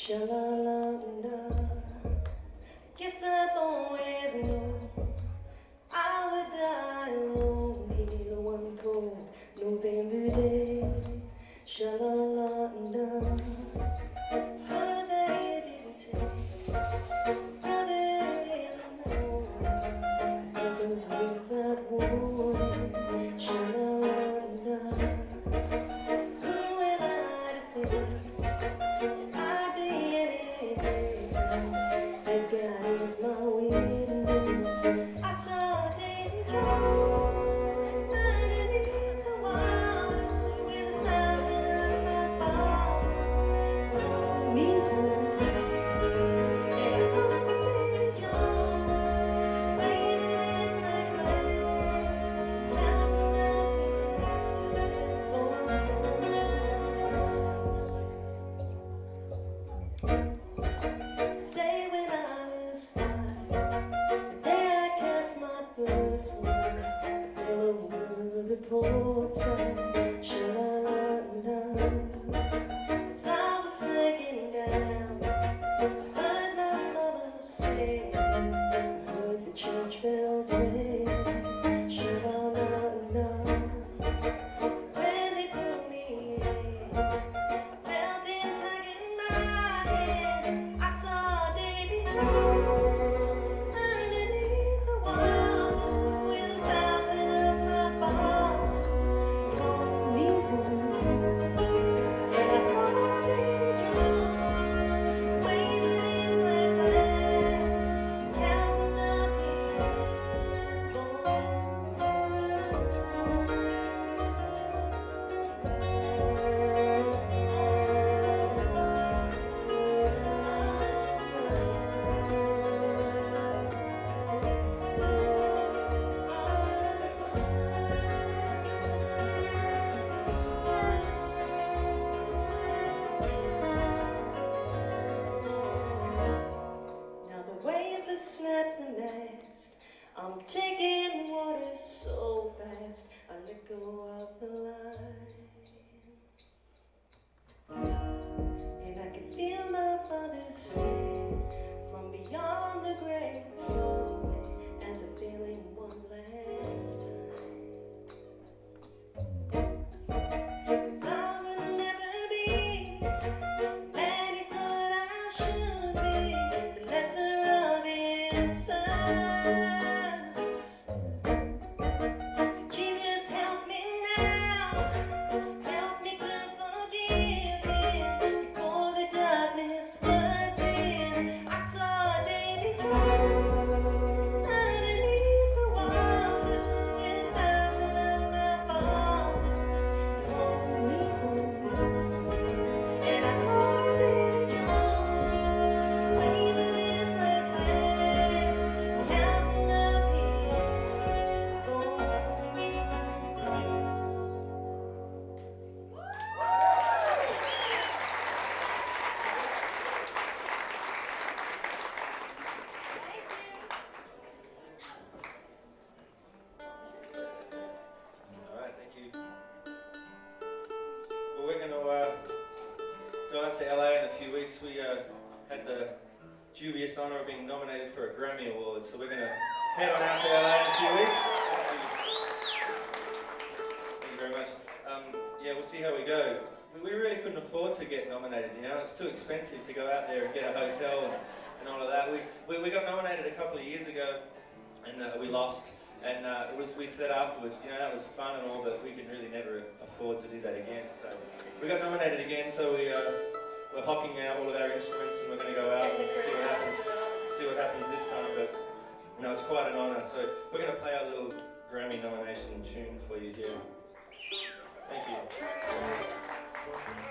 Sha-la-la-la. Guess I've always known I would die alone here one cold November day. Sha-la-la-la. Heard that you didn't take brother in the morning, brother without warning. Sha-la-la-la. Who am I to think I'd be anything as God is my witness? I saw Davy Jones underneath the water with 1,000 of my fathers called me home. And I saw Davy Jones waving his black flag, counting up his bones. Say when I was 5, the day I cast my first line, I fell over the port side. Sha-la-la-la. As I was sinking down, I heard my mama say, I heard the church bells ring. Sha-la-la-la. When they pulled me in, felt him tugging my hand. I saw Davy Jones underneath the water with 1,000 of my fathers called me home. And I saw Davy Jones waving his black flag, counting up his Now the waves have snapped the mast. I'm taking water so fast. I let go of the line. And I can feel my father say from beyond the grave somewhere as I feel him one last time. 'Cause I will never be man he thought I should be, the lesser of his sons. So Jesus, help me now, help me to forgive him before the darkness floods in. I saw Davy Jones underneath the water with 1,000 of my fathers called me home. And I saw Davy Jones waving his black flag, counting up his bones. All right, thank you. Well, we're going to go out to LA in a few weeks. We had the dubious honor of being nominated for a Grammy Award, so we're going to head on out to LA in a few weeks. Thank you very much. Yeah, we'll see how we go. We really couldn't afford to get nominated, you know. It's too expensive to go out there and get a hotel and all of that. We got nominated a couple of years ago, and we lost. And we said afterwards, you know, that was fun and all, but we could really never afford to do that again. So we got nominated again, so we're hocking out all of our instruments, and we're going to go out and see what happens this time. But you know, it's quite an honour. So we're going to play our little Grammy nomination tune for you here. Thank you.